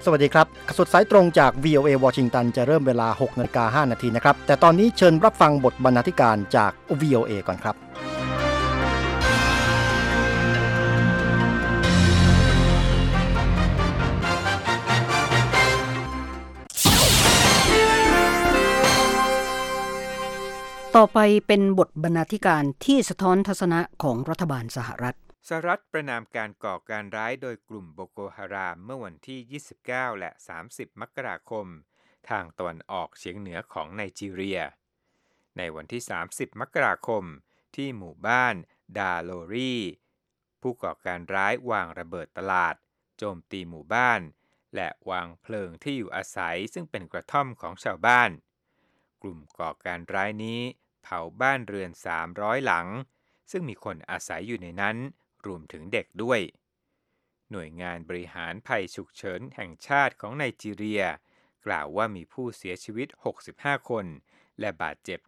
สวัสดีครับสดสายตรงจาก VOA วอชิงตันจะเริ่มเวลา 6:05 น.นะครับแต่ตอนนี้เชิญรับฟังบทบรรณาธิการจาก VOA ก่อนครับต่อไปเป็นบทบรรณาธิการที่สะท้อนทัศนะของรัฐบาลสหรัฐประนามการก่อการร้ายโดยกลุ่มโบโกฮารามเมื่อวันที่ 29 และ 30 มกราคมทางตะวันออกเฉียงเหนือของไนจีเรียในวันที่ 30 มกราคมที่หมู่บ้านดาโลรีผู้ก่อการร้ายวางระเบิดตลาดโจมตีหมู่บ้านและวางเพลิงที่อยู่อาศัยซึ่งเป็นกระท่อมของชาวบ้านกลุ่มก่อการร้ายนี้เผาบ้านเรือน300หลังซึ่งมีคนอาศัยอยู่ในนั้นรวมถึงเด็กด้วยหน่วยงานบริหารภัยฉุกเฉินแห่งชาติของไนจีเรียกล่าวว่ามีผู้เสียชีวิต65คนและบาดเจ็บ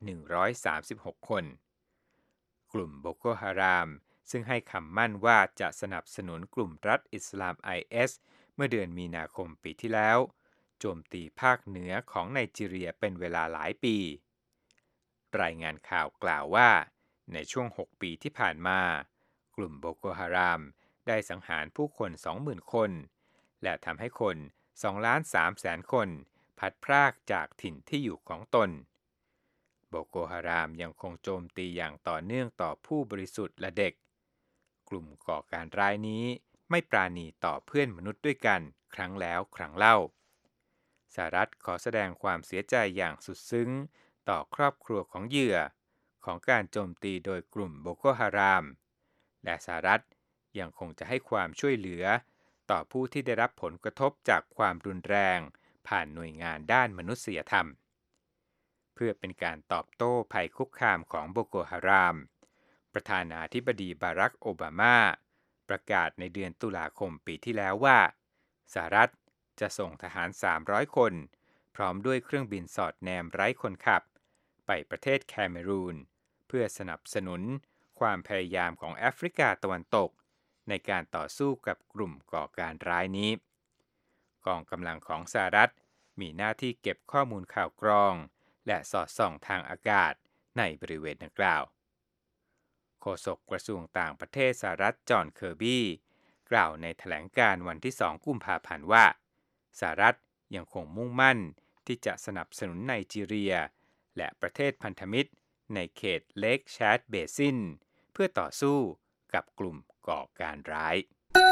136คนกลุ่มโบโกฮารามซึ่งให้คำมั่นว่าจะสนับสนุนกลุ่มรัฐอิสลาม IS เมื่อเดือนมีนาคมปีที่แล้วโจมตีภาคเหนือของไนจีเรียเป็นเวลาหลายปีรายงานข่าวกล่าวว่าในช่วง6ปีที่ผ่านมากลุ่มโบโกฮารามได้สังหารผู้คน 20,000 คนและทำให้คน 2,300,000 คนพัดพรากจากถิ่นที่อยู่ของตนโบโกฮารามยังคงโจมตีอย่างต่อเนื่องต่อผู้บริสุทธิ์และเด็กกลุ่มก่อการร้ายนี้ไม่ปราณีต่อเพื่อนมนุษย์ด้วยกันครั้งแล้วครั้งเล่าสหรัฐขอแสดงความเสียใจอย่างสุดซึ้งต่อครอบครัวของเหยื่อของการโจมตีโดยกลุ่มโบโกฮารามและสหรัฐยังคงจะให้ความช่วยเหลือต่อผู้ที่ได้รับผลกระทบจากความรุนแรงผ่านหน่วยงานด้านมนุษยธรรมเพื่อเป็นการตอบโต้ภัยคุกคามของโบโกฮารามประธานาธิบดีบารักโอบามาประกาศในเดือนตุลาคมปีที่แล้วว่าสหรัฐจะส่งทหาร300คนพร้อมด้วยเครื่องบินสอดแนมไร้คนขับไปประเทศแคเมรูนเพื่อสนับสนุนความพยายามของแอฟริกาตะวันตกในการต่อสู้กับกลุ่มก่อการร้ายนี้กองกำลังของสหรัฐมีหน้าที่เก็บข้อมูลข่าวกรองและสอดส่องทางอากาศในบริเวณดังกล่าวโฆษกกระทรวงต่างประเทศสหรัฐจอห์นเคอร์บี้กล่าวในแถลงการณ์วันที่ 2 กุมภาพันธ์ว่าสหรัฐยังคงมุ่งมั่นที่จะสนับสนุนไนจีเรียและประเทศพันธมิตรในเขตเลคแชดเบซินเพื่อต่อสู้กับกลุ่มก่อการร้าย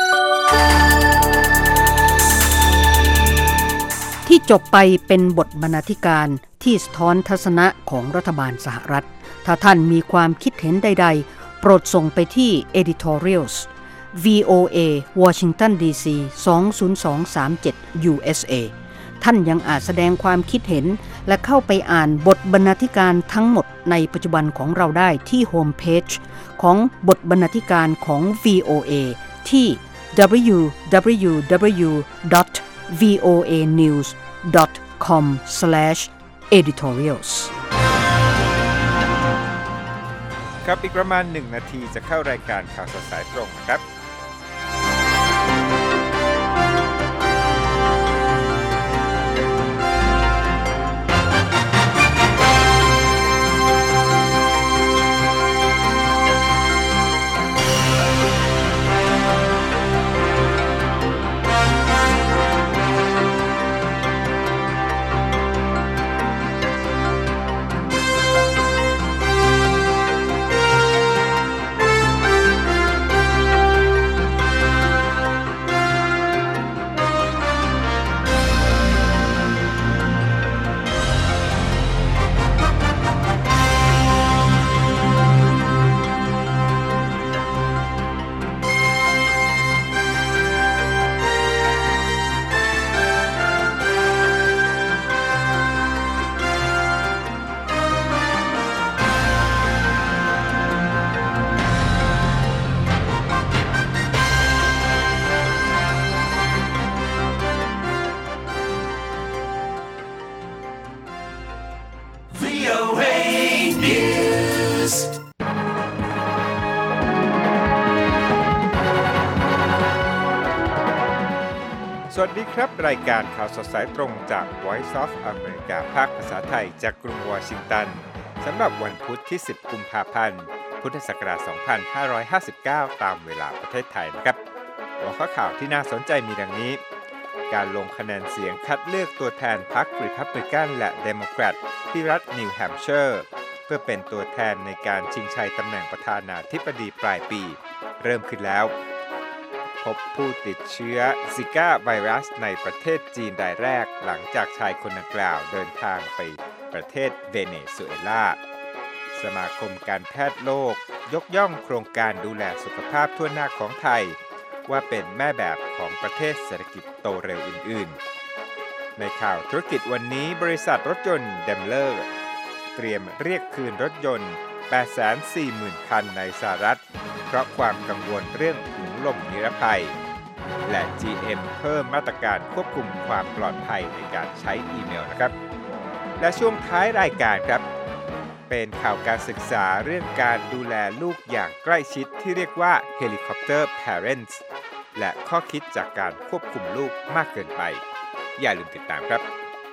ที่จบไปเป็นบทบรรณาธิการที่สะท้อนทัศนะของรัฐบาลสหรัฐถ้าท่านมีความคิดเห็นใดๆโปรดส่งไปที่ editorials VOA Washington DC 20237 USA ท่านยังอาจแสดงความคิดเห็นและเข้าไปอ่านบทบรรณาธิการทั้งหมดในปัจจุบันของเราได้ที่โฮมเพจของบทบรรณาธิการของ VOA ที่ www.voanews.com/editorials ครับอีกประมาณ1นาทีจะเข้ารายการข่าวสดสายตรงนะครับสวัสดีครับรายการข่าวสดสายตรงจาก Voice of America ภาคภาษาไทยจากกรุงวอชิงตันสำหรับวันพุธที่ 10 กุมภาพันธ์ พุทธศักราช 2559 ตามเวลาประเทศไทยนะครับหัวข้อข่าวที่น่าสนใจมีดังนี้การลงคะแนนเสียงคัดเลือกตัวแทนพรรครีพับลิกันและเดโมแครตที่รัฐนิวแฮมป์เชอร์เพื่อเป็นตัวแทนในการชิงชัยตำแหน่งประธานาธิบดีปลายปีเริ่มขึ้นแล้วพบผู้ติดเชื้อซิก้าไวรัสในประเทศจีนรายแรกหลังจากชายคนดังกล่าวเดินทางไปประเทศเวเนซุเอลาสมาคมการแพทย์โลกยกย่องโครงการดูแลสุขภาพทั่วหน้าของไทยว่าเป็นแม่แบบของประเทศเศรษฐกิจโตเร็วอื่นๆในข่าวธุรกิจวันนี้บริษัทรถยนต์เดมเลอร์เตรียมเรียกคืนรถยนต์ 840,000 คันในสหรัฐเพราะความกังวลเรื่องถุงลมนิรภัยและ GM เพิ่มมาตรการควบคุมความปลอดภัยในการใช้อีเมลนะครับและช่วงท้ายรายการครับเป็นข่าวการศึกษาเรื่องการดูแลลูกอย่างใกล้ชิดที่เรียกว่า Helicopter Parents และข้อคิดจากการควบคุมลูกมากเกินไปอย่าลืมติดตามครับ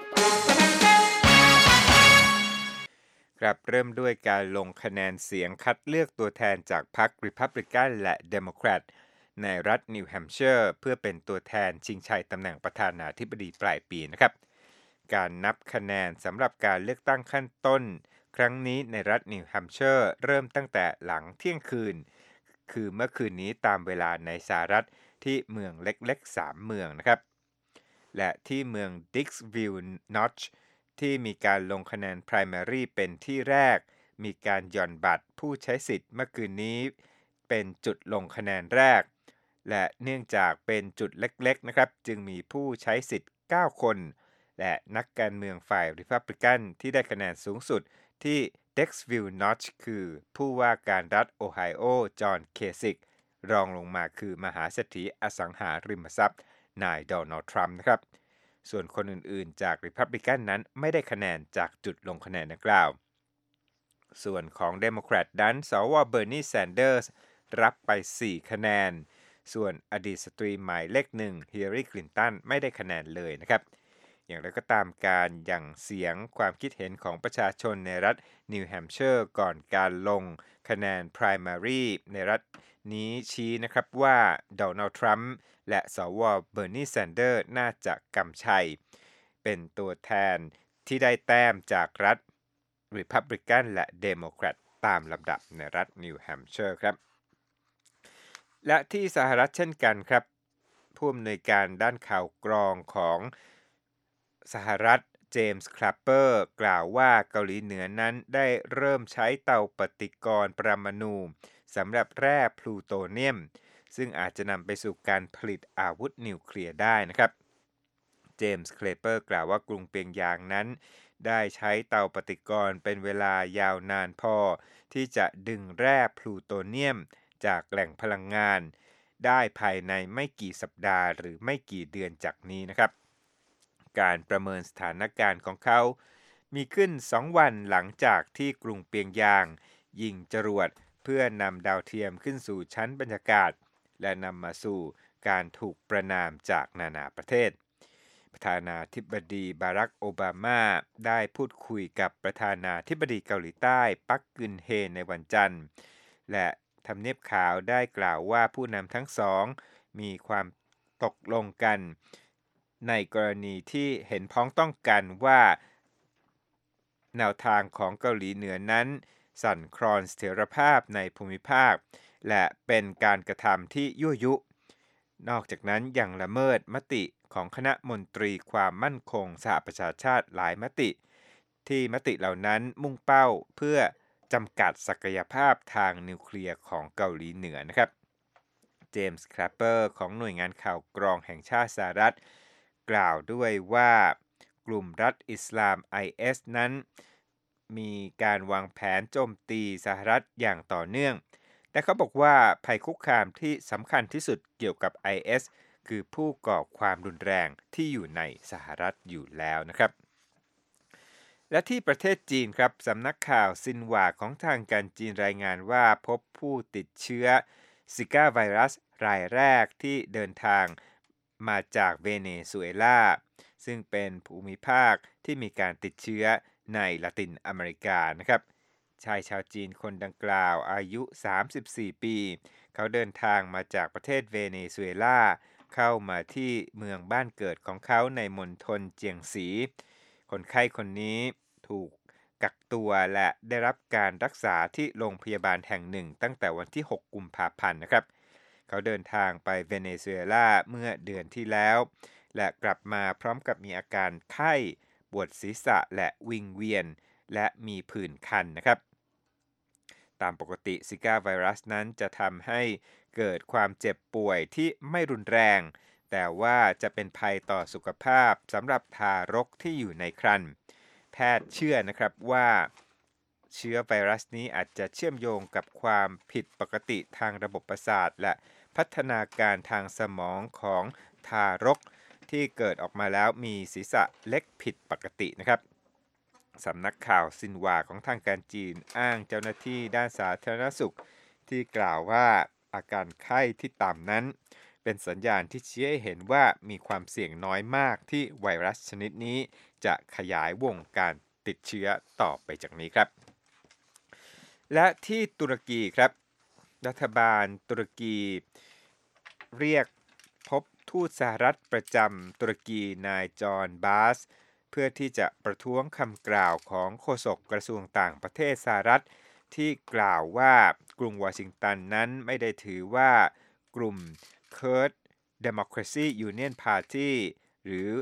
เริ่มด้วยการลงคะแนนเสียงคัดเลือกตัวแทนจากพรรครีพับลิกันและเดโมแครตในรัฐนิวแฮมป์เชอร์เพื่อเป็นตัวแทนชิงชัยตำแหน่งประธานาธิบดีปลายปีนะครับการนับคะแนนสำหรับการเลือกตั้งขั้นต้นครั้งนี้ในรัฐนิวแฮมป์เชอร์เริ่มตั้งแต่หลังเที่ยงคืนคือเมื่อคืนนี้ตามเวลาในสหรัฐที่เมืองเล็กๆ3เมืองนะครับและที่เมืองดิกส์วิลล์นอตช์ที่มีการลงคะแนน primary เป็นที่แรกมีการหย่อนบัตรผู้ใช้สิทธิ์เมื่อคืนนี้เป็นจุดลงคะแนนแรกและเนื่องจากเป็นจุดเล็กๆนะครับจึงมีผู้ใช้สิทธิ์9คนและนักการเมืองฝ่ายรีพับลิกันที่ได้คะแนนสูงสุดที่เด็กส์วิลล์นอตช์คือผู้ว่าการรัฐโอไฮโอจอห์นเคซิกรองลงมาคือมหาเศรษฐีอสังหาริมทรัพย์นายโดนัลด์ทรัมป์นะครับส่วนคนอื่นๆจากรีพับลิกันนั้นไม่ได้คะแนนจากจุดลงคะแนนดังกล่าวส่วนของเดโมแครตนั้นสวเบอร์นีแซนเดอร์สรับไป4คะแนนส่วนอดีตสตรีหมายเลข1ฮิลลารีคลินตันไม่ได้คะแนนเลยนะครับอย่างไรก็ตามการหยั่งเสียงความคิดเห็นของประชาชนในรัฐนิวแฮมป์เชอร์ก่อนการลงคะแนน primary ในรัฐนี้ชี้นะครับว่าโดนัลด์ทรัมป์และสวเบอร์นีแซนเดอร์น่าจะกำชัยเป็นตัวแทนที่ได้แต้มจากรัฐรีพับลิกันและเดโมแครตตามลำดับในรัฐนิวแฮมป์เชอร์ครับและที่สหรัฐเช่นกันครับผู้อำนวยการด้านข่าวกรองของสหรัฐเจมส์คลาปเปอร์กล่าวว่าเกาหลีเหนือนั้นได้เริ่มใช้เตาปฏิกรณ์ปรมาณูสำหรับแร่พลูโตเนียมซึ่งอาจจะนำไปสู่การผลิตอาวุธนิวเคลียร์ได้นะครับเจมส์คลาปเปอร์กล่าวว่ากรุงเปียงยางนั้นได้ใช้เตาปฏิกรณ์เป็นเวลายาวนานพอที่จะดึงแร่พลูโตเนียมจากแหล่งพลังงานได้ภายในไม่กี่สัปดาห์หรือไม่กี่เดือนจากนี้นะครับการประเมินสถานการณ์ของเขามีขึ้น2วันหลังจากที่กรุงเปียงยางยิงจรวดเพื่อนำดาวเทียมขึ้นสู่ชั้นบรรยากาศและนำมาสู่การถูกประณามจากนานาประเทศประธานาธิบดีบารักโอบามาได้พูดคุยกับประธานาธิบดีเกาหลีใต้ปักกึนเฮในวันจันทร์และทำเนียบขาวได้กล่าวว่าผู้นำทั้งสองมีความตกลงกันในกรณีที่เห็นพ้องต้องกันว่าแนวทางของเกาหลีเหนือนั้นสั่นคลอนเสถียรภาพในภูมิภาคและเป็นการกระทำที่ยั่วยุนอกจากนั้นยังละเมิดมติของคณะมนตรีความมั่นคงสหประชาชาติหลายมติที่มติเหล่านั้นมุ่งเป้าเพื่อจำกัดศักยภาพทางนิวเคลียร์ของเกาหลีเหนือนะครับเจมส์คลาปเปอร์ของหน่วยงานข่าวกรองแห่งชาติสหรัฐกล่าวด้วยว่ากลุ่มรัฐอิสลาม IS นั้นมีการวางแผนโจมตีสหรัฐอย่างต่อเนื่องแต่เขาบอกว่าภัยคุกคามที่สำคัญที่สุดเกี่ยวกับ IS คือผู้ก่อความรุนแรงที่อยู่ในสหรัฐอยู่แล้วนะครับและที่ประเทศจีนครับสำนักข่าวซินหวาของทางการจีนรายงานว่าพบผู้ติดเชื้อซิก้าไวรัสรายแรกที่เดินทางมาจากเวเนซุเอลาซึ่งเป็นภูมิภาคที่มีการติดเชื้อในละตินอเมริกานะครับชายชาวจีนคนดังกล่าวอายุ34ปีเขาเดินทางมาจากประเทศเวเนซุเอลาเข้ามาที่เมืองบ้านเกิดของเขาในมณฑลเจียงซีคนไข้คนนี้ถูกกักตัวและได้รับการรักษาที่โรงพยาบาลแห่งหนึ่งตั้งแต่วันที่6กุมภาพันธ์นะครับเขาเดินทางไปเวเนซุเอลาเมื่อเดือนที่แล้วและกลับมาพร้อมกับมีอาการไข้ปวดศีรษะและวิงเวียนและมีผื่นคันนะครับตามปกติซิก้าไวรัสนั้นจะทำให้เกิดความเจ็บป่วยที่ไม่รุนแรงแต่ว่าจะเป็นภัยต่อสุขภาพสำหรับทารกที่อยู่ในครรภ์แพทย์เชื่อนะครับว่าเชื้อไวรัสนี้อาจจะเชื่อมโยงกับความผิดปกติทางระบบประสาทและพัฒนาการทางสมองของทารกที่เกิดออกมาแล้วมีศีรษะเล็กผิดปกตินะครับสำนักข่าวซินหวาของทางการจีนอ้างเจ้าหน้าที่ด้านสาธารณสุขที่กล่าวว่าอาการไข้ที่ต่ำนั้นเป็นสัญญาณที่ชี้ให้เห็นว่ามีความเสี่ยงน้อยมากที่ไวรัสชนิดนี้จะขยายวงการติดเชื้อต่อไปจากนี้ครับและที่ตุรกีครับรัฐบาลตุรกีเรียกพบทูตสหรัฐประจำตุรกีนายจอห์นบาสเพื่อที่จะประท้วงคำกล่าวของโฆษกกระทรวงต่างประเทศสหรัฐที่กล่าวว่ากรุงวอชิงตันนั้นไม่ได้ถือว่ากลุ่ม Kurd Democracy Union Party หรือ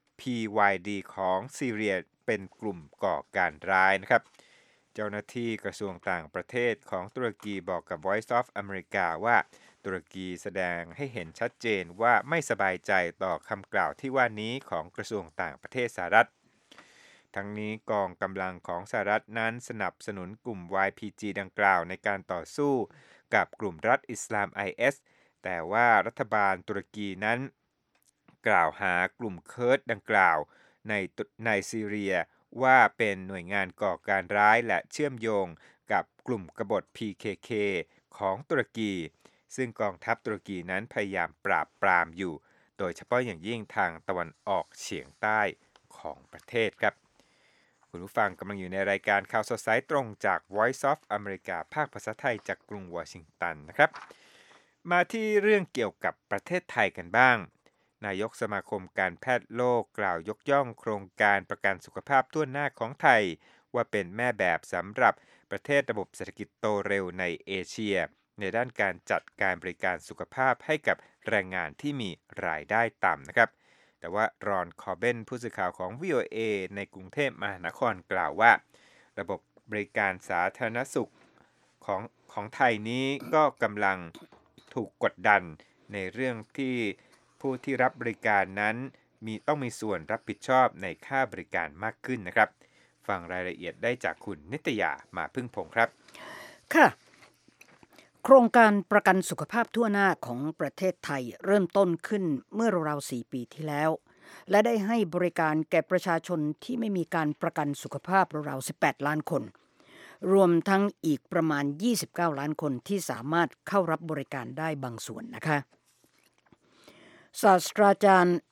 PYD ของซีเรียเป็นกลุ่มก่อการร้ายนะครับเจ้าหน้าที่กระทรวงต่างประเทศของตุรกีบอกกับ Voice of America ว่าตุรกีแสดงให้เห็นชัดเจนว่าไม่สบายใจต่อคำกล่าวที่ว่านี้ของกระทรวงต่างประเทศสหรัฐทั้งนี้กองกำลังของสหรัฐนั้นสนับสนุนกลุ่ม YPG ดังกล่าวในการต่อสู้กับกลุ่มรัฐอิสลาม IS แต่ว่ารัฐบาลตุรกีนั้นกล่าวหากลุ่มเคิร์ดดังกล่าวในซีเรียว่าเป็นหน่วยงานก่อการร้ายและเชื่อมโยงกับกลุ่มกบฏ PKK ของตุรกีซึ่งกองทัพตุรกีนั้นพยายามปราบปรามอยู่โดยเฉพาะอย่างยิ่งทางตะวันออกเฉียงใต้ของประเทศครับคุณผู้ฟังกำลังอยู่ในรายการข่าวสดสายตรงจาก Voice of America ภาคภาษาไทยจากกรุงวอชิงตันนะครับมาที่เรื่องเกี่ยวกับประเทศไทยกันบ้างนายกสมาคมการแพทย์โลกกล่าวยกย่องโครงการประกันสุขภาพทั่วหน้าของไทยว่าเป็นแม่แบบสำหรับประเทศระบบเศรษฐกิจโตเร็วในเอเชียในด้านการจัดการบริการสุขภาพให้กับแรงงานที่มีรายได้ต่ำนะครับแต่ว่ารอนคอร์เบนผู้สื่อข่าวของ VOA ในกรุงเทพมหานครกล่าวว่าระบบบริการสาธารณสุขของไทยนี้ก็กำลังถูกกดดันในเรื่องที่ผู้ที่รับบริการนั้นต้องมีส่วนรับผิดชอบในค่าบริการมากขึ้นนะครับฟังรายละเอียดได้จากคุณนิตยามาพึ่งพงษ์ครับค่ะโครงการประกันสุขภาพทั่วหน้าของประเทศไทยเริ่มต้นขึ้นเมื่อราวๆ4 ปีที่แล้วและได้ให้บริการแก่ประชาชนที่ไม่มีการประกันสุขภาพราวๆ18 ล้านคนรวมทั้งอีกประมาณ29 ล้านคนที่สามารถเข้ารับบริการได้บางส่วนนะคะศาสตราจารย์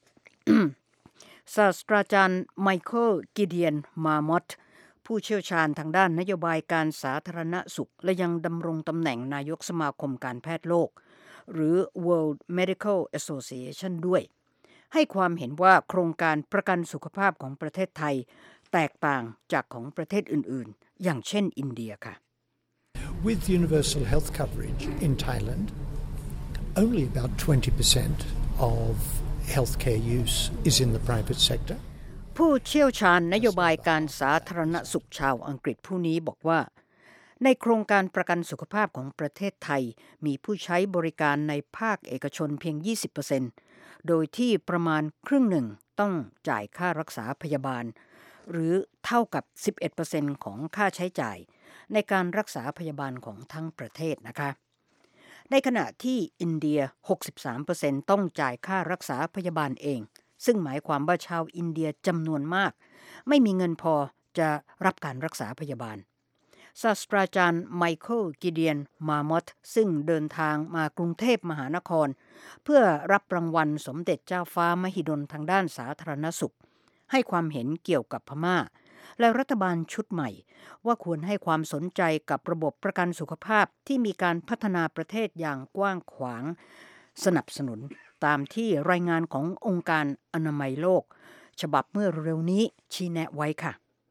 ไมเคิลกิเดียนมามอตผู้เชี่ยวชาญทางด้านนโยบายการสาธารณสุขและยังดำรงตำแหน่งนายกสมาคมการแพทย์โลกหรือ World Medical Association ด้วยให้ความเห็นว่าโครงการประกันสุขภาพของประเทศไทยแตกต่างจากของประเทศอื่นๆอย่างเช่นอินเดียค่ะ With universal health coverage in Thailand, only about 20% of healthcare use is in the private sector. ผู้เชี่ยวชาญนโยบายการสาธารณสุขชาวอังกฤษผู้นี้บอกว่าในโครงการประกันสุขภาพของประเทศไทยมีผู้ใช้บริการในภาคเอกชนเพียง 20% โดยที่ประมาณครึ่งหนึ่งต้องจ่ายค่ารักษาพยาบาลหรือเท่ากับ 11% ของค่าใช้จ่ายในการรักษาพยาบาลของทั้งประเทศนะคะในขณะที่อินเดีย 63% ต้องจ่ายค่ารักษาพยาบาลเองซึ่งหมายความว่าชาวอินเดียจำนวนมากไม่มีเงินพอจะรับการรักษาพยาบาลศาสตราจารย์ไมเคิลกิเดียนมามอตซึ่งเดินทางมากรุงเทพมหานครเพื่อรับรางวัลสมเด็จเจ้าฟ้ามหิดลทางด้านสาธารณสุขให้ความเห็นเกี่ยวกับพม่าและรัฐบาลชุดใหม่ว่าควรให้ความสนใจกับระบบประกันสุขภาพที่มีการพัฒนาประเทศอย่างกว้างขวางสนับสนุนตามที่รายงานขององค์การอนามัยโลกฉบับเมื่อเร็วนี้ชี้แนะไว้ค่ะ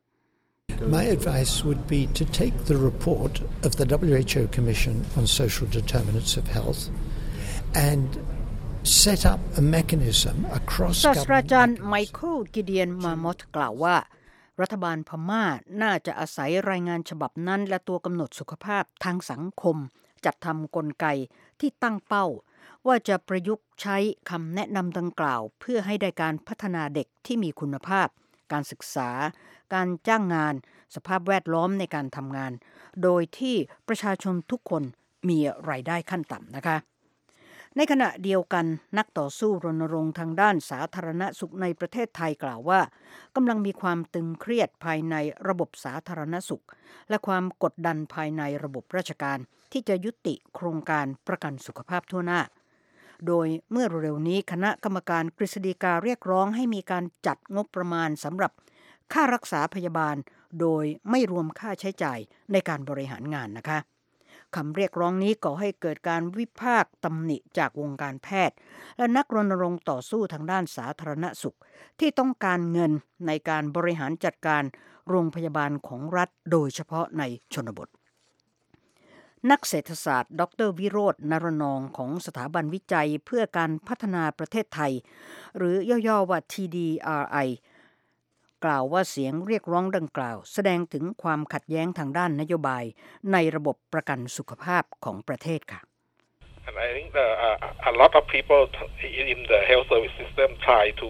My advice would be to take the report of the WHO Commission on Social Determinants of Health and set up a mechanism across ศาสตราจารย์ government ไมเคิลกิเดียนมามอตกล่าวว่ารัฐบาลพม่าน่าจะอาศัยรายงานฉบับนั้นและตัวกำหนดสุขภาพทางสังคมจัดทำกลไกที่ตั้งเป้าว่าจะประยุกต์ใช้คำแนะนำดังกล่าวเพื่อให้ได้การพัฒนาเด็กที่มีคุณภาพการศึกษาการจ้างงานสภาพแวดล้อมในการทำงานโดยที่ประชาชนทุกคนมีรายได้ขั้นต่ำนะคะในขณะเดียวกันนักต่อสู้รณรงค์ทางด้านสาธารณสุขในประเทศไทยกล่าวว่ากำลังมีความตึงเครียดภายในระบบสาธารณสุขและความกดดันภายในระบบราชการที่จะยุติโครงการประกันสุขภาพทั่วหน้าโดยเมื่อเร็วนี้คณะกรรมการกฤษฎีกาเรียกร้องให้มีการจัดงบประมาณสำหรับค่ารักษาพยาบาลโดยไม่รวมค่าใช้จ่ายในการบริหารงานนะคะคำเรียกร้องนี้ก่อให้เกิดการวิพากษ์ตำหนิจากวงการแพทย์และนักรณรงค์ต่อสู้ทางด้านสาธารณสุขที่ต้องการเงินในการบริหารจัดการโรงพยาบาลของรัฐโดยเฉพาะในชนบทนักเศรษฐศาสตร์ดร.วิโรจน์ นรนองของสถาบันวิจัยเพื่อการพัฒนาประเทศไทยหรือย่อๆว่า TDRI กล่าวว่าเสียงเรียกร้องดังกล่าวแสดงถึงความขัดแย้งทางด้านนโยบายในระบบประกันสุขภาพของประเทศค่ะ And I think a lot of people in the health service system try to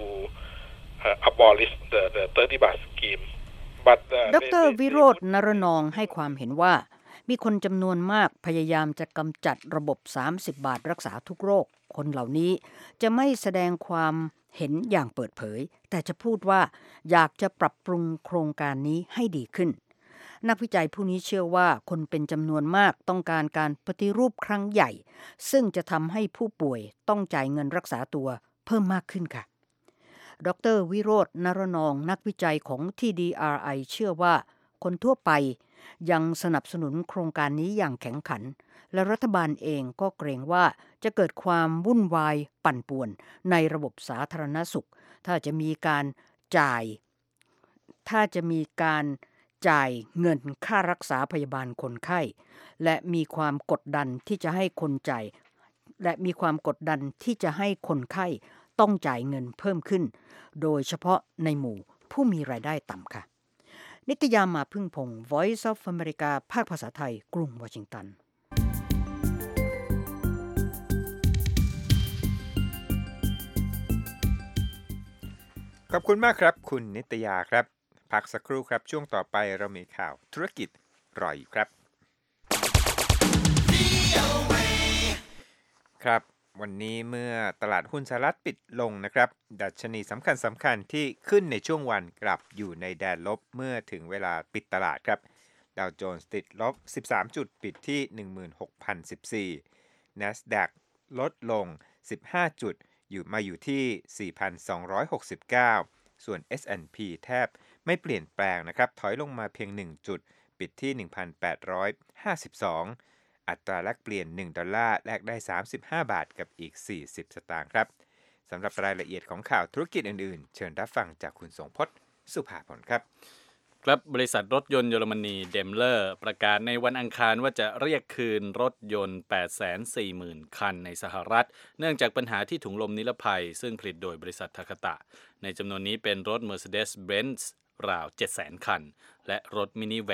abolish the 30 baht scheme but ดร.วิโรจน์ นรนองให้ความเห็นว่ามีคนจำนวนมากพยายามจะกำจัดระบบ30 บาทรักษาทุกโรคคนเหล่านี้จะไม่แสดงความเห็นอย่างเปิดเผยแต่จะพูดว่าอยากจะปรับปรุงโครงการนี้ให้ดีขึ้นนักวิจัยผู้นี้เชื่อว่าคนเป็นจำนวนมากต้องการการปฏิรูปครั้งใหญ่ซึ่งจะทำให้ผู้ป่วยต้องจ่ายเงินรักษาตัวเพิ่มมากขึ้นค่ะดร.วิโรจน์ นรนองนักวิจัยของ TDRI เชื่อว่าคนทั่วไปยังสนับสนุนโครงการนี้อย่างแข็งขันและรัฐบาลเองก็เกรงว่าจะเกิดความวุ่นวายปั่นป่วนในระบบสาธารณสุขถ้าจะมีการจ่ายเงินค่ารักษาพยาบาลคนไข้และมีความกดดันที่จะให้คนไข้ต้องจ่ายเงินเพิ่มขึ้นโดยเฉพาะในหมู่ผู้มีรายได้ต่ำค่ะนิตยามาพึ่งพงศ์ Voice of America ภาคภาษาไทยกรุงวอชิงตันขอบคุณมากครับคุณนิตยาครับพักสักครู่ครับช่วงต่อไปเรามีข่าวธุรกิจรออยู่ครับครับวันนี้เมื่อตลาดหุ้นสหรัฐปิดลงนะครับดัชนีสำคัญที่ขึ้นในช่วงวันกลับอยู่ในแดนลบเมื่อถึงเวลาปิดตลาดครับดาวโจนส์ติดลบ13จุดปิดที่ 16,014 NASDAQ ลดลง15จุดอยู่ที่ 4,269 ส่วน S&P แทบไม่เปลี่ยนแปลงนะครับถอยลงมาเพียง1จุดปิดที่ 1,852 อัตราแลกเปลี่ยน$1แลกได้35บาทกับอีก40สตางค์ครับสำหรับรายละเอียดของข่าวธุรกิจอื่นๆเชิญรับฟังจากคุณสงพจน์สุภาพลครับครับบริษัทรถยนต์เยอรมนีเดมเลอร์ประกาศในวันอังคารว่าจะเรียกคืนรถยนต์ 840,000 คันในสหรัฐเนื่องจากปัญหาที่ถุงลมนิรภัยซึ่งผลิตโดยบริษัททาคาตะในจำนวนนี้เป็นรถ Mercedes-Benz ราว 700,000 คันและรถมินิแวน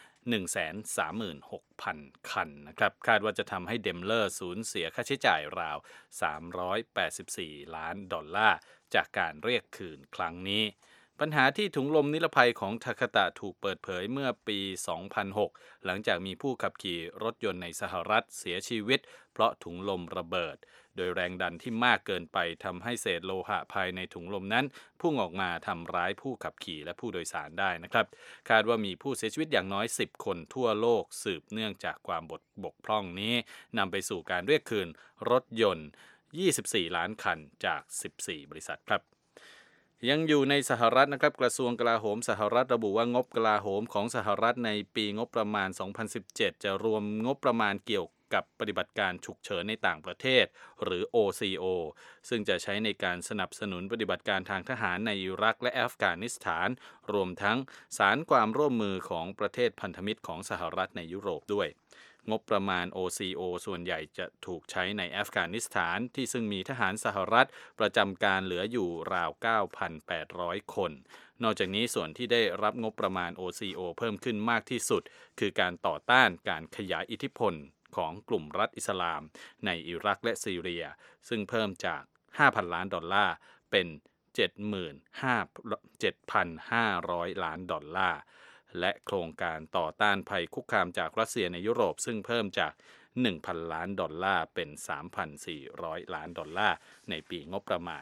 136,000 คันนะครับคาดว่าจะทำให้เดมเลอร์สูญเสียค่าใช้จ่ายราว$384 ล้านจากการเรียกคืนครั้งนี้ปัญหาที่ถุงลมนิรภัยของทาคาตะถูกเปิดเผยเมื่อปี 2006 หลังจากมีผู้ขับขี่รถยนต์ในสหรัฐเสียชีวิตเพราะถุงลมระเบิดโดยแรงดันที่มากเกินไปทำให้เศษโลหะภายในถุงลมนั้นพุ่งออกมาทำร้ายผู้ขับขี่และผู้โดยสารได้นะครับคาดว่ามีผู้เสียชีวิตอย่างน้อย10คนทั่วโลกสืบเนื่องจากความบกพร่องนี้นำไปสู่การเรียกคืนรถยนต์24ล้านคันจาก14บริษัทครับยังอยู่ในสหรัฐนะครับกระทรวงกลาโหมสหรัฐระบุว่างบกลาโหมของสหรัฐในปีงบประมาณ 2017 จะรวมงบประมาณเกี่ยวกับปฏิบัติการฉุกเฉินในต่างประเทศหรือ OCO ซึ่งจะใช้ในการสนับสนุนปฏิบัติการทางทหารในอิรักและอัฟกานิสถานรวมทั้งสานความร่วมมือของประเทศพันธมิตรของสหรัฐในยุโรปด้วยงบประมาณ OCO ส่วนใหญ่จะถูกใช้ในอัฟกานิสถานที่ซึ่งมีทหารสหรัฐประจำการเหลืออยู่ราว 9,800 คนนอกจากนี้ส่วนที่ได้รับงบประมาณ OCO เพิ่มขึ้นมากที่สุดคือการต่อต้านการขยายอิทธิพลของกลุ่มรัฐอิสลามในอิรักและซีเรียซึ่งเพิ่มจาก 5,000 ล้านดอลลาร์เป็น 7,500 ล้านดอลลาร์และโครงการต่อต้านภัยคุกคามจากรัสเซียในยุโรปซึ่งเพิ่มจาก 1,000 ล้านดอลลาร์เป็น 3,400 ล้านดอลลาร์ในปีงบประมาณ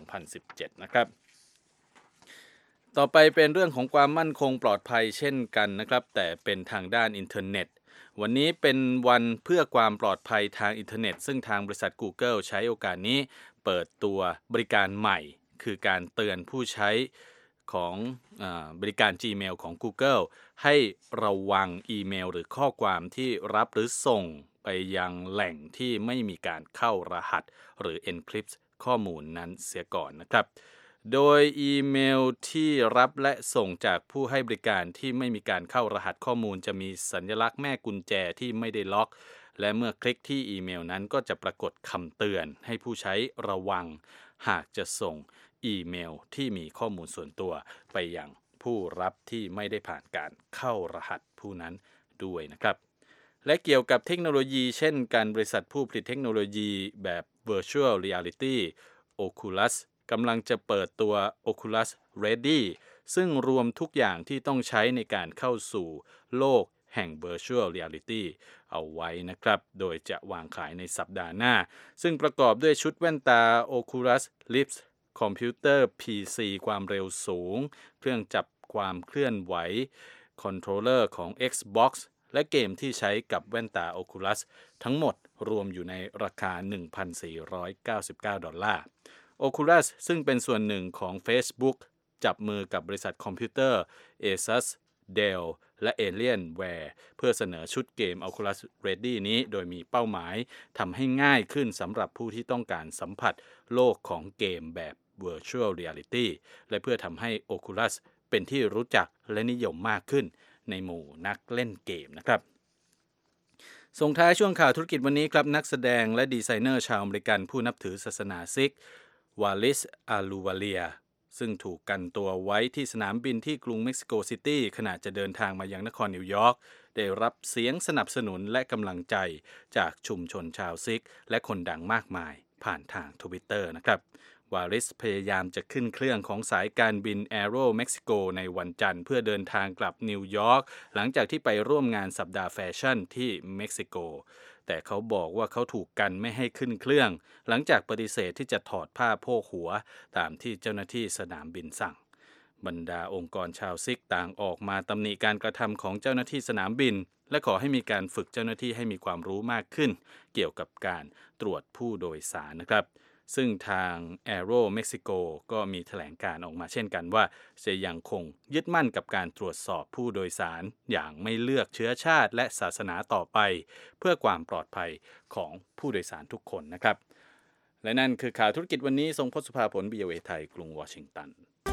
2017 นะครับต่อไปเป็นเรื่องของความมั่นคงปลอดภัยเช่นกันนะครับแต่เป็นทางด้านอินเทอร์เน็ตวันนี้เป็นวันเพื่อความปลอดภัยทางอินเทอร์เน็ตซึ่งทางบริษัท Google ใช้โอกาสนี้เปิดตัวบริการใหม่คือการเตือนผู้ใช้ของบริการ Gmail ของ Google ให้ระวังอีเมลหรือข้อความที่รับหรือส่งไปยังแหล่งที่ไม่มีการเข้ารหัสหรือ encrypt ข้อมูลนั้นเสียก่อนนะครับโดยอีเมลที่รับและส่งจากผู้ให้บริการที่ไม่มีการเข้ารหัสข้อมูลจะมีสัญลักษณ์แม่กุญแจที่ไม่ได้ล็อกและเมื่อคลิกที่อีเมลนั้นก็จะปรากฏคำเตือนให้ผู้ใช้ระวังหากจะส่งอีเมลที่มีข้อมูลส่วนตัวไปยังผู้รับที่ไม่ได้ผ่านการเข้ารหัสผู้นั้นด้วยนะครับและเกี่ยวกับเทคโนโลยีเช่นกันบริษัทผู้ผลิตเทคโนโลยีแบบ Virtual Reality Oculus กำลังจะเปิดตัว Oculus Ready ซึ่งรวมทุกอย่างที่ต้องใช้ในการเข้าสู่โลกแห่ง Virtual Reality เอาไว้นะครับโดยจะวางขายในสัปดาห์หน้าซึ่งประกอบด้วยชุดแว่นตา Oculus Rift คอมพิวเตอร์ PC ความเร็วสูงเครื่องจับความเคลื่อนไหวคอนโทรลเลอร์ของ Xbox และเกมที่ใช้กับแว่นตา Oculus ทั้งหมดรวมอยู่ในราคา $1,499 ดอลลาร์ Oculus ซึ่งเป็นส่วนหนึ่งของ Facebook จับมือกับบริษัทคอมพิวเตอร์ Asus Dell และ Alienware เพื่อเสนอชุดเกม Oculus Ready นี้โดยมีเป้าหมายทำให้ง่ายขึ้นสำหรับผู้ที่ต้องการสัมผัสโลกของเกมแบบ Virtual Reality และเพื่อทำให้ Oculus เป็นที่รู้จักและนิยมมากขึ้นในหมู่นักเล่นเกมนะครับส่งท้ายช่วงข่าวธุรกิจวันนี้ครับนักแสดงและดีไซเนอร์ชาวอเมริกันผู้นับถือศาสนาซิกวาลิสอาลูวาเลียซึ่งถูกกันตัวไว้ที่สนามบินที่กรุงเม็กซิโกซิตี้ขณะจะเดินทางมายังนครนิวยอร์กได้รับเสียงสนับสนุนและกำลังใจจากชุมชนชาวซิกและคนดังมากมายผ่านทาง Twitter นะครับวาลิสพยายามจะขึ้นเครื่องของสายการบิน Aero Mexico ในวันจันทร์เพื่อเดินทางกลับนิวยอร์กหลังจากที่ไปร่วมงานสัปดาห์แฟชั่นที่เม็กซิโกแต่เขาบอกว่าเขาถูกกันไม่ให้ขึ้นเครื่องหลังจากปฏิเสธที่จะถอดผ้าโพกหัวตามที่เจ้าหน้าที่สนามบินสั่งบรรดาองค์กรชาวซิกต่างออกมาตำหนิการกระทำของเจ้าหน้าที่สนามบินและขอให้มีการฝึกเจ้าหน้าที่ให้มีความรู้มากขึ้นเกี่ยวกับการตรวจผู้โดยสารนะครับซึ่งทาง Aero Mexico ก็มีแถลงการออกมาเช่นกันว่าจะยังคงยึดมั่นกับการตรวจสอบผู้โดยสารอย่างไม่เลือกเชื้อชาติและศาสนาต่อไปเพื่อความปลอดภัยของผู้โดยสารทุกคนนะครับและนั่นคือข่าวธุรกิจวันนี้ทรงพจน์สุภาผล VOA ไทยกรุงวอชิงตัน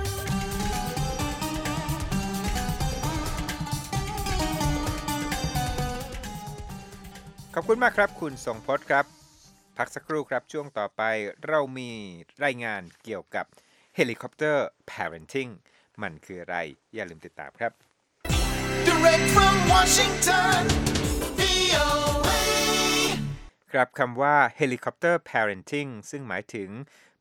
ขอบคุณมากครับคุณทรงพจน์ครับพักสักครู่ครับช่วงต่อไปเรามีรายงานเกี่ยวกับ Helicopter Parenting มันคืออะไรอย่าลืมติดตามครับ Direct from Washington VOA ครับคำว่า Helicopter Parenting ซึ่งหมายถึง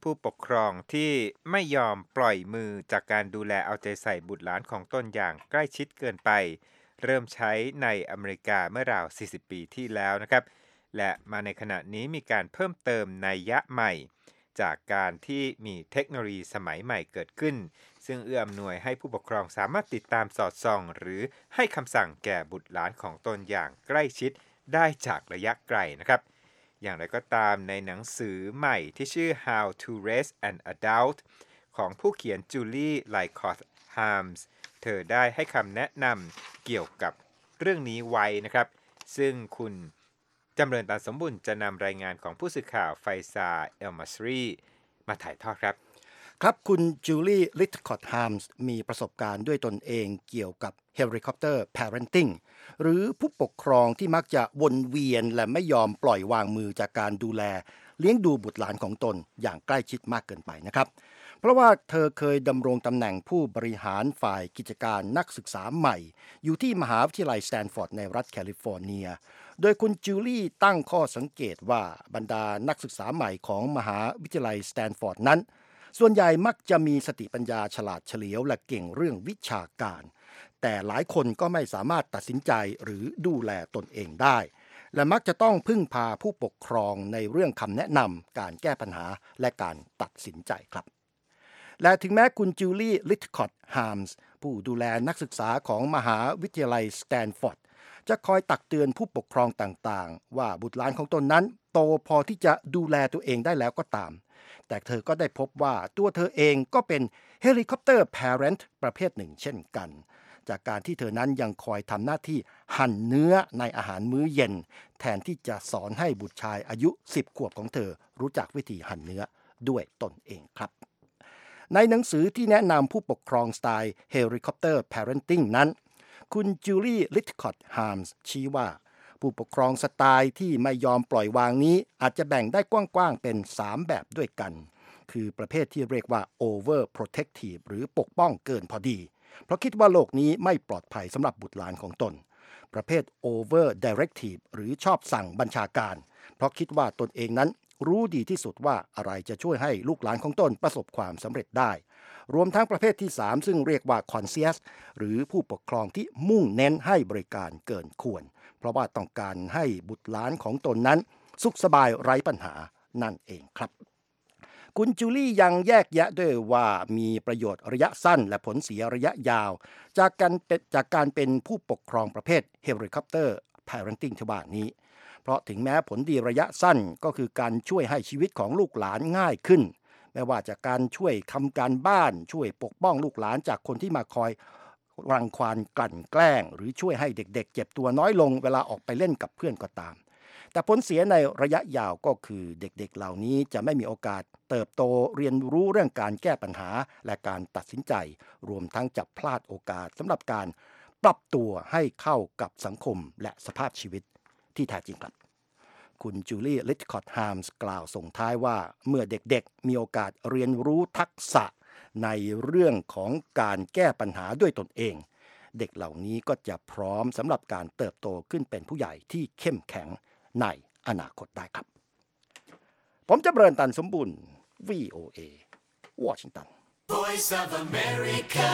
ผู้ปกครองที่ไม่ยอมปล่อยมือจากการดูแลเอาใจใส่บุตรหลานของตนอย่างใกล้ชิดเกินไปเริ่มใช้ในอเมริกาเมื่อราว40 ปีที่แล้วนะครับและมาในขณะนี้มีการเพิ่มเติมนัยยะใหม่จากการที่มีเทคโนโลยีสมัยใหม่เกิดขึ้นซึ่งเอื้ออำนวยให้ผู้ปกครองสามารถติดตามสอดส่องหรือให้คำสั่งแก่บุตรหลานของตนอย่างใกล้ชิดได้จากระยะไกลนะครับอย่างไรก็ตามในหนังสือใหม่ที่ชื่อ How to Raise an Adult ของผู้เขียนจูลี่ไลคอธฮาร์มส์เธอได้ให้คำแนะนำเกี่ยวกับเรื่องนี้ไว้นะครับซึ่งคุณจำเริญตาสมบุญจะนำรายงานของผู้สื่อข่าวไฟซาเอลมัสรีมาถ่ายทอดครับครับคุณจูลี่ลิทคอตฮาร์มส์มีประสบการณ์ด้วยตนเองเกี่ยวกับ Helicopter Parenting หรือผู้ปกครองที่มักจะวนเวียนและไม่ยอมปล่อยวางมือจากการดูแลเลี้ยงดูบุตรหลานของตนอย่างใกล้ชิดมากเกินไปนะครับเพราะว่าเธอเคยดำรงตำแหน่งผู้บริหารฝ่ายกิจการนักศึกษาใหม่อยู่ที่มหาวิทยาลัยสแตนฟอร์ดในรัฐแคลิฟอร์เนียโดยคุณจูลี่ตั้งข้อสังเกตว่าบรรดานักศึกษาใหม่ของมหาวิทยาลัยสแตนฟอร์ดนั้นส่วนใหญ่มักจะมีสติปัญญาฉลาดเฉลียวและเก่งเรื่องวิชาการแต่หลายคนก็ไม่สามารถตัดสินใจหรือดูแลตนเองได้และมักจะต้องพึ่งพาผู้ปกครองในเรื่องคำแนะนำการแก้ปัญหาและการตัดสินใจครับและถึงแม้คุณจูลี่ลิทคอตฮาร์มส์ผู้ดูแลนักศึกษาของมหาวิทยาลัยสแตนฟอร์ดจะคอยตักเตือนผู้ปกครองต่างๆว่าบุตรหลานของตนนั้นโตพอที่จะดูแลตัวเองได้แล้วก็ตามแต่เธอก็ได้พบว่าตัวเธอเองก็เป็น Helicopter Parent ประเภทหนึ่งเช่นกันจากการที่เธอนั้นยังคอยทำหน้าที่หั่นเนื้อในอาหารมื้อเย็นแทนที่จะสอนให้บุตรชายอายุ10 ขวบของเธอรู้จักวิธีหั่นเนื้อด้วยตนเองครับในหนังสือที่แนะนำผู้ปกครองสไตล์ Helicopter Parenting นั้นคุณจูลี่ลิทคอตฮาร์มส์ชี้ว่าผู้ปกครองสไตล์ที่ไม่ยอมปล่อยวางนี้อาจจะแบ่งได้กว้างๆเป็น3แบบด้วยกันคือประเภทที่เรียกว่า over protective หรือปกป้องเกินพอดีเพราะคิดว่าโลกนี้ไม่ปลอดภัยสำหรับบุตรหลานของตนประเภท over directive หรือชอบสั่งบัญชาการเพราะคิดว่าตนเองนั้นรู้ดีที่สุดว่าอะไรจะช่วยให้ลูกหลานของตนประสบความสำเร็จได้รวมทั้งประเภทที่3ซึ่งเรียกว่า conscious หรือผู้ปกครองที่มุ่งเน้นให้บริการเกินควรเพราะว่าต้องการให้บุตรหลานของตนนั้นสุขสบายไร้ปัญหานั่นเองครับคุณจูลี่ยังแยกแยะด้วยว่ามีประโยชน์ระยะสั้นและผลเสียระยะยาวจากการเป็นผู้ปกครองประเภท Helicopter Parenting ที่ว่านี้เพราะถึงแม้ผลดีระยะสั้นก็คือการช่วยให้ชีวิตของลูกหลานง่ายขึ้นไม่ว่าจากการช่วยทำการบ้านช่วยปกป้องลูกหลานจากคนที่มาคอยรังควานกลั่นแกล้งหรือช่วยให้เด็กๆเจ็บตัวน้อยลงเวลาออกไปเล่นกับเพื่อนก็ตามแต่ผลเสียในระยะยาวก็คือเด็กๆเหล่านี้จะไม่มีโอกาสเติบโตเรียนรู้เรื่องการแก้ปัญหาและการตัดสินใจรวมทั้งจะพลาดโอกาสสำหรับการปรับตัวให้เข้ากับสังคมและสภาพชีวิตที่แท้จริงครับคุณจูลี่ลิทคอตฮาร์มส์กล่าวส่งท้ายว่าเมื่อเด็กๆมีโอกาสเรียนรู้ทักษะในเรื่องของการแก้ปัญหาด้วยตนเองเด็กเหล่านี้ก็จะพร้อมสำหรับการเติบโตขึ้นเป็นผู้ใหญ่ที่เข้มแข็งในอนาคตได้ครับผมจำเริญตันสมบุญ VOA Washington Voice of America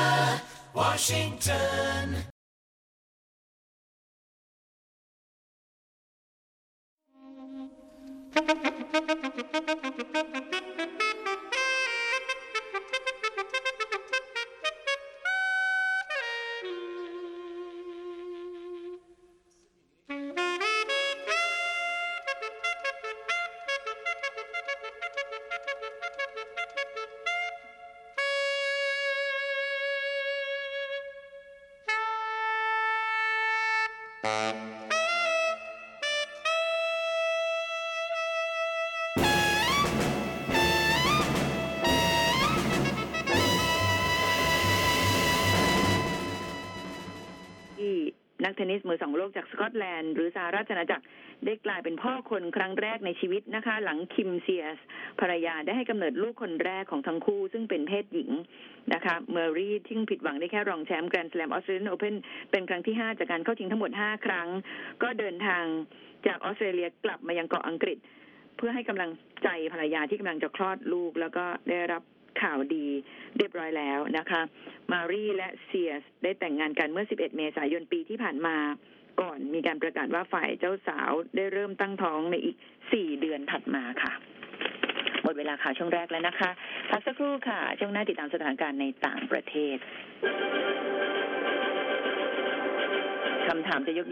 Washington นักเทนนิสมือ2โลกจากสกอตแลนด์หรือสหราชอาณาจักรได้กลายเป็นพ่อคนครั้งแรกในชีวิตนะคะหลังคิมเซียสภรรยาได้ให้กำเนิดลูกคนแรกของทั้งคู่ซึ่งเป็นเพศหญิงนะคะเมอร์รี่ที่ผิดหวังได้แค่รองแชมป์แกรนด์สแลมออสเตรเลียนโอเพ่นเป็นครั้งที่5จากการเข้าชิงทั้งหมด5ครั้งก็เดินทางจากออสเตรเลียกลับมายังเกาะอังกฤษเพื่อให้กำลังใจภรรยาที่กำลังจะคลอดลูกแล้วก็ได้รับข่าวดีเรียบร้อยแล้วนะคะมารีและเซียสได้แต่งงานกันเมื่อ11เมษายนปีที่ผ่านมาก่อนมีการประกาศว่าฝ่ายเจ้าสาวได้เริ่มตั้งท้องในอีก4เดือนถัดมาค่ะหมดเวลาข่าวช่วงแรกแล้วนะคะพักสักครู่ค่ะช่วงหน้าติดตามสถานการณ์ในต่างประเทศคำถามจะยก